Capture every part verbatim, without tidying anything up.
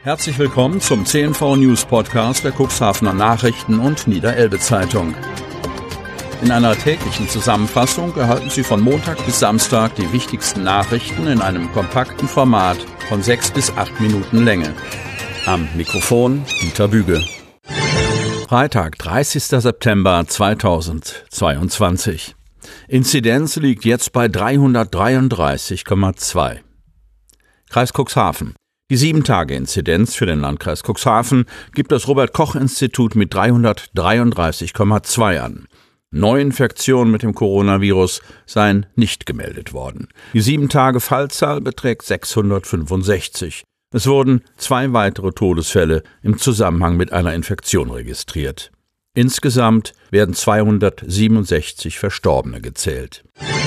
Herzlich willkommen zum C N V News Podcast der Cuxhavener Nachrichten und Niederelbe Zeitung. In einer täglichen Zusammenfassung erhalten Sie von Montag bis Samstag die wichtigsten Nachrichten in einem kompakten Format von sechs bis acht Minuten Länge. Am Mikrofon Dieter Büge. Freitag, dreißigster September zweitausendzweiundzwanzig. Inzidenz liegt jetzt bei dreihundertdreiunddreißig Komma zwei. Kreis Cuxhaven. Die sieben Tage Inzidenz für den Landkreis Cuxhaven gibt das Robert-Koch-Institut mit dreihundertdreiunddreißig Komma zwei an. Neuinfektionen mit dem Coronavirus seien nicht gemeldet worden. Die sieben Tage Fallzahl beträgt sechshundertfünfundsechzig. Es wurden zwei weitere Todesfälle im Zusammenhang mit einer Infektion registriert. Insgesamt werden zweihundertsiebenundsechzig Verstorbene gezählt.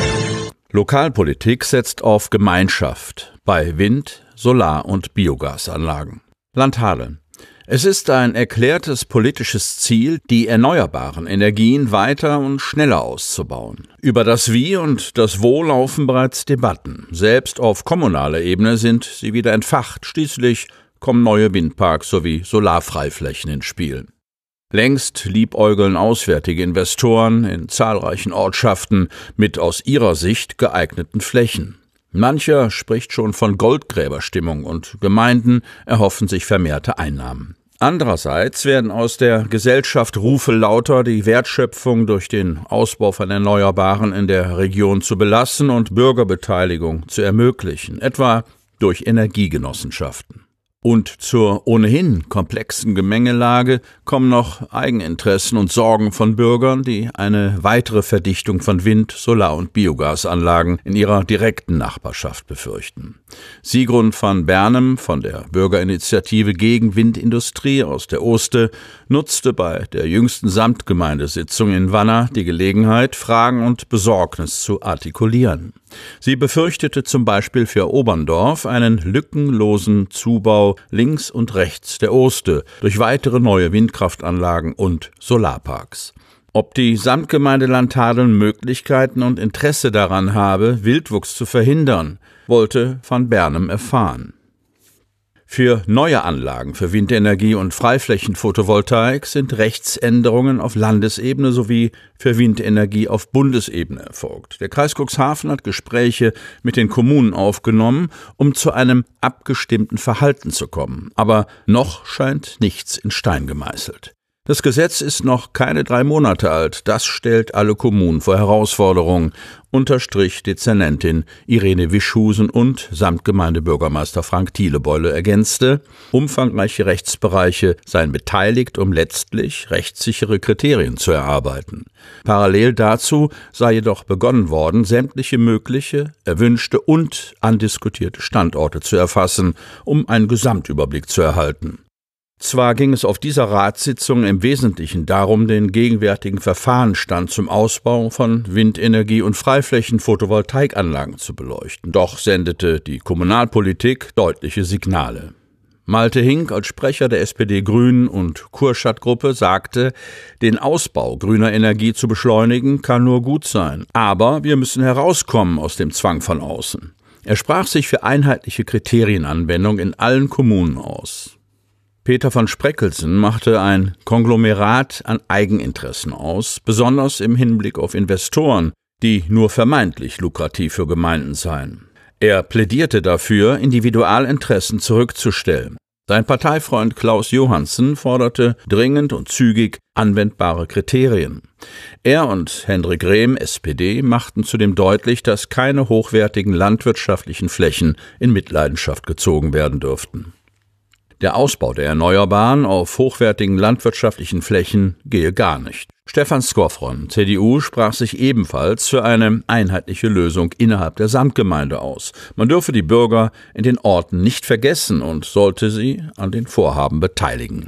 Lokalpolitik setzt auf Gemeinschaft bei Wind-, Solar- und Biogasanlagen. Land Hadeln. Es ist ein erklärtes politisches Ziel, die erneuerbaren Energien weiter und schneller auszubauen. Über das Wie und das Wo laufen bereits Debatten. Selbst auf kommunaler Ebene sind sie wieder entfacht. Schließlich kommen neue Windparks sowie Solarfreiflächen ins Spiel. Längst liebäugeln auswärtige Investoren in zahlreichen Ortschaften mit aus ihrer Sicht geeigneten Flächen. Mancher spricht schon von Goldgräberstimmung und Gemeinden erhoffen sich vermehrte Einnahmen. Andererseits werden aus der Gesellschaft Rufe lauter, die Wertschöpfung durch den Ausbau von Erneuerbaren in der Region zu belassen und Bürgerbeteiligung zu ermöglichen, etwa durch Energiegenossenschaften. Und zur ohnehin komplexen Gemengelage kommen noch Eigeninteressen und Sorgen von Bürgern, die eine weitere Verdichtung von Wind-, Solar- und Biogasanlagen in ihrer direkten Nachbarschaft befürchten. Sigrun van Bernem von der Bürgerinitiative gegen Windindustrie aus der Oste nutzte bei der jüngsten Samtgemeindesitzung in Wanner die Gelegenheit, Fragen und Besorgnis zu artikulieren. Sie befürchtete zum Beispiel für Oberndorf einen lückenlosen Zubau links und rechts der Oste durch weitere neue Windkraftanlagen und Solarparks. Ob die Samtgemeinde Land Hadeln Möglichkeiten und Interesse daran habe, Wildwuchs zu verhindern, wollte van Bernem erfahren. Für neue Anlagen für Windenergie und Freiflächenphotovoltaik sind Rechtsänderungen auf Landesebene sowie für Windenergie auf Bundesebene erfolgt. Der Kreis Cuxhaven hat Gespräche mit den Kommunen aufgenommen, um zu einem abgestimmten Verhalten zu kommen. Aber noch scheint nichts in Stein gemeißelt. Das Gesetz ist noch keine drei Monate alt. Das stellt alle Kommunen vor Herausforderungen, unterstrich Dezernentin Irene Wischhusen und Samtgemeindebürgermeister Frank Thielebeule ergänzte, umfangreiche Rechtsbereiche seien beteiligt, um letztlich rechtssichere Kriterien zu erarbeiten. Parallel dazu sei jedoch begonnen worden, sämtliche mögliche, erwünschte und andiskutierte Standorte zu erfassen, um einen Gesamtüberblick zu erhalten. Zwar ging es auf dieser Ratssitzung im Wesentlichen darum, den gegenwärtigen Verfahrensstand zum Ausbau von Windenergie und Freiflächen-Photovoltaikanlagen zu beleuchten, doch sendete die Kommunalpolitik deutliche Signale. Malte Hink als Sprecher der S P D-Grünen und Kurschat-Gruppe sagte, den Ausbau grüner Energie zu beschleunigen kann nur gut sein, aber wir müssen herauskommen aus dem Zwang von außen. Er sprach sich für einheitliche Kriterienanwendung in allen Kommunen aus. Peter von Spreckelsen machte ein Konglomerat an Eigeninteressen aus, besonders im Hinblick auf Investoren, die nur vermeintlich lukrativ für Gemeinden seien. Er plädierte dafür, Individualinteressen zurückzustellen. Sein Parteifreund Klaus Johansen forderte dringend und zügig anwendbare Kriterien. Er und Hendrik Rehm, S P D, machten zudem deutlich, dass keine hochwertigen landwirtschaftlichen Flächen in Mitleidenschaft gezogen werden dürften. Der Ausbau der Erneuerbaren auf hochwertigen landwirtschaftlichen Flächen gehe gar nicht. Stefan Skowron, C D U, sprach sich ebenfalls für eine einheitliche Lösung innerhalb der Samtgemeinde aus. Man dürfe die Bürger in den Orten nicht vergessen und sollte sie an den Vorhaben beteiligen.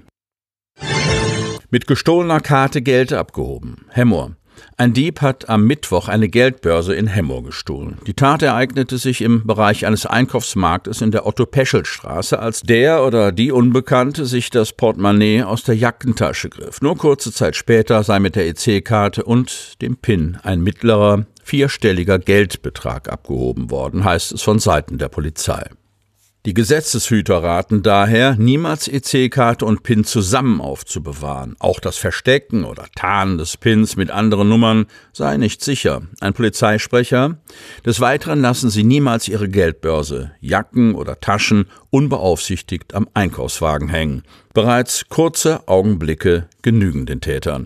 Mit gestohlener Karte Geld abgehoben. Hemmoor. Ein Dieb hat am Mittwoch eine Geldbörse in Hemmoor gestohlen. Die Tat ereignete sich im Bereich eines Einkaufsmarktes in der Otto-Peschel-Straße, als der oder die Unbekannte sich das Portemonnaie aus der Jackentasche griff. Nur kurze Zeit später sei mit der E C-Karte und dem PIN ein mittlerer, vierstelliger Geldbetrag abgehoben worden, heißt es von Seiten der Polizei. Die Gesetzeshüter raten daher, niemals E C-Karte und PIN zusammen aufzubewahren. Auch das Verstecken oder Tarnen des PINs mit anderen Nummern sei nicht sicher. Ein Polizeisprecher: Des Weiteren lassen Sie niemals Ihre Geldbörse, Jacken oder Taschen unbeaufsichtigt am Einkaufswagen hängen. Bereits kurze Augenblicke genügen den Tätern.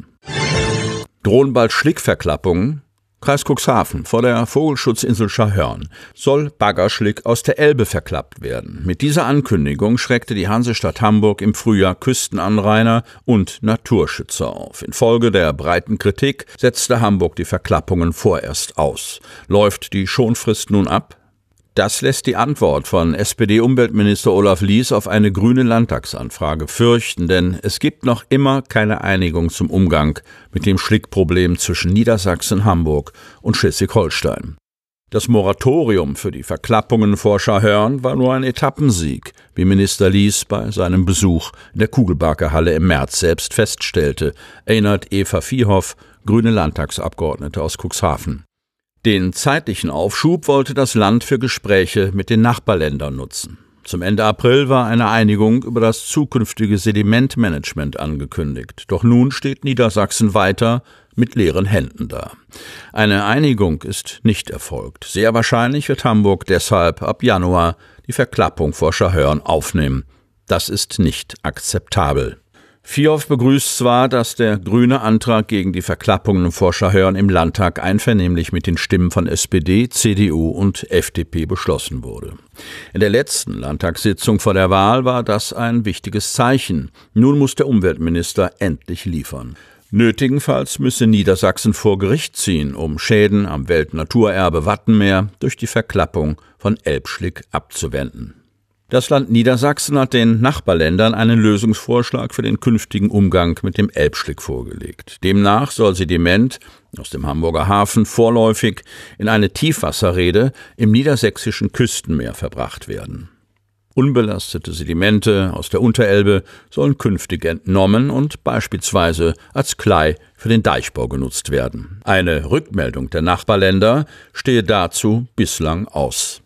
Drohen bald Schlickverklappungen? Kreis Cuxhaven. Vor der Vogelschutzinsel Scharhörn soll Baggerschlick aus der Elbe verklappt werden. Mit dieser Ankündigung schreckte die Hansestadt Hamburg im Frühjahr Küstenanrainer und Naturschützer auf. Infolge der breiten Kritik setzte Hamburg die Verklappungen vorerst aus. Läuft die Schonfrist nun ab? Das lässt die Antwort von S P D-Umweltminister Olaf Lies auf eine grüne Landtagsanfrage fürchten, denn es gibt noch immer keine Einigung zum Umgang mit dem Schlickproblem zwischen Niedersachsen, Hamburg und Schleswig-Holstein. Das Moratorium für die Verklappungen vor Scharhörn war nur ein Etappensieg, wie Minister Lies bei seinem Besuch in der Kugelbarke-Halle im März selbst feststellte, erinnert Eva Viehoff, grüne Landtagsabgeordnete aus Cuxhaven. Den zeitlichen Aufschub wollte das Land für Gespräche mit den Nachbarländern nutzen. Zum Ende April war eine Einigung über das zukünftige Sedimentmanagement angekündigt. Doch nun steht Niedersachsen weiter mit leeren Händen da. Eine Einigung ist nicht erfolgt. Sehr wahrscheinlich wird Hamburg deshalb ab Januar die Verklappung vor Scharhörn aufnehmen. Das ist nicht akzeptabel. Viehoff begrüßt zwar, dass der grüne Antrag gegen die Verklappungen vor Scharhörn im Landtag einvernehmlich mit den Stimmen von S P D, C D U und F D P beschlossen wurde. In der letzten Landtagssitzung vor der Wahl war das ein wichtiges Zeichen. Nun muss der Umweltminister endlich liefern. Nötigenfalls müsse Niedersachsen vor Gericht ziehen, um Schäden am Weltnaturerbe Wattenmeer durch die Verklappung von Elbschlick abzuwenden. Das Land Niedersachsen hat den Nachbarländern einen Lösungsvorschlag für den künftigen Umgang mit dem Elbschlick vorgelegt. Demnach soll Sediment aus dem Hamburger Hafen vorläufig in eine Tiefwasserreede im niedersächsischen Küstenmeer verbracht werden. Unbelastete Sedimente aus der Unterelbe sollen künftig entnommen und beispielsweise als Klei für den Deichbau genutzt werden. Eine Rückmeldung der Nachbarländer stehe dazu bislang aus.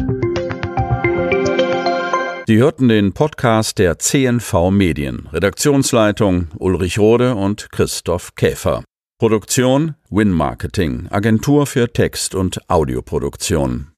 Sie hörten den Podcast der C N V Medien. Redaktionsleitung Ulrich Rode und Christoph Käfer. Produktion Win Marketing, Agentur für Text- und Audioproduktion.